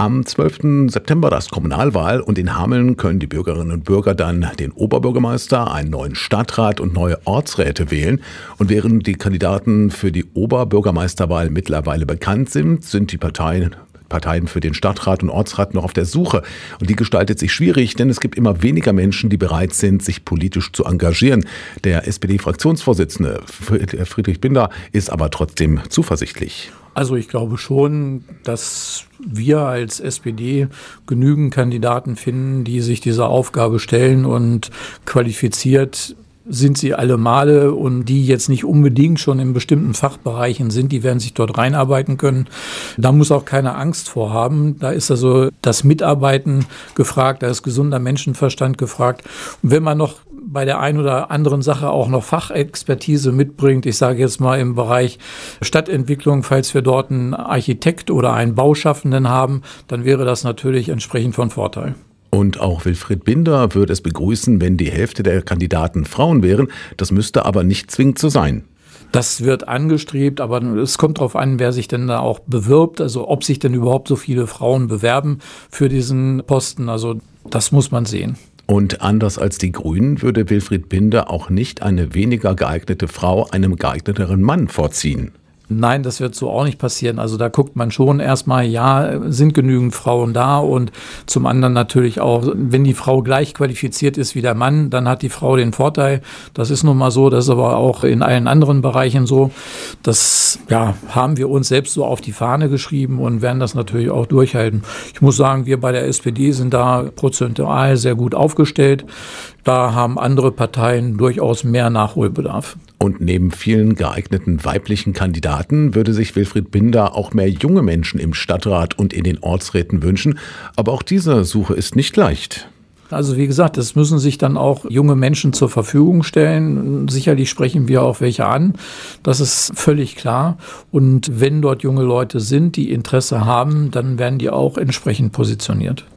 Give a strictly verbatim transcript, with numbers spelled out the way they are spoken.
Am zwölften September das Kommunalwahl und in Hameln können die Bürgerinnen und Bürger dann den Oberbürgermeister, einen neuen Stadtrat und neue Ortsräte wählen. Und während die Kandidaten für die Oberbürgermeisterwahl mittlerweile bekannt sind, sind die Parteien Parteien für den Stadtrat und Ortsrat noch auf der Suche. Und die gestaltet sich schwierig, denn es gibt immer weniger Menschen, die bereit sind, sich politisch zu engagieren. Der S P D-Fraktionsvorsitzende Friedrich Binder ist aber trotzdem zuversichtlich. Also ich glaube schon, dass wir als S P D genügend Kandidaten finden, die sich dieser Aufgabe stellen, und qualifiziert sind sie alle Male, und die jetzt nicht unbedingt schon in bestimmten Fachbereichen sind, die werden sich dort reinarbeiten können. Da muss auch keine Angst vor haben. Da ist also das Mitarbeiten gefragt, da ist gesunder Menschenverstand gefragt. Und wenn man noch bei der einen oder anderen Sache auch noch Fachexpertise mitbringt, ich sage jetzt mal im Bereich Stadtentwicklung, falls wir dort einen Architekt oder einen Bauschaffenden haben, dann wäre das natürlich entsprechend von Vorteil. Und auch Wilfried Binder würde es begrüßen, wenn die Hälfte der Kandidaten Frauen wären. Das müsste aber nicht zwingend so sein. Das wird angestrebt, aber es kommt darauf an, wer sich denn da auch bewirbt, also ob sich denn überhaupt so viele Frauen bewerben für diesen Posten. Also das muss man sehen. Und anders als die Grünen würde Wilfried Binder auch nicht eine weniger geeignete Frau einem geeigneteren Mann vorziehen. Nein, das wird so auch nicht passieren. Also da guckt man schon erstmal, ja, sind genügend Frauen da, und zum anderen natürlich auch, wenn die Frau gleich qualifiziert ist wie der Mann, dann hat die Frau den Vorteil. Das ist nun mal so, das ist aber auch in allen anderen Bereichen so. Das ja, haben wir uns selbst so auf die Fahne geschrieben und werden das natürlich auch durchhalten. Ich muss sagen, wir bei der S P D sind da prozentual sehr gut aufgestellt. Da haben andere Parteien durchaus mehr Nachholbedarf. Und neben vielen geeigneten weiblichen Kandidaten würde sich Wilfried Binder auch mehr junge Menschen im Stadtrat und in den Ortsräten wünschen. Aber auch diese Suche ist nicht leicht. Also wie gesagt, es müssen sich dann auch junge Menschen zur Verfügung stellen. Sicherlich sprechen wir auch welche an. Das ist völlig klar. Und wenn dort junge Leute sind, die Interesse haben, dann werden die auch entsprechend positioniert.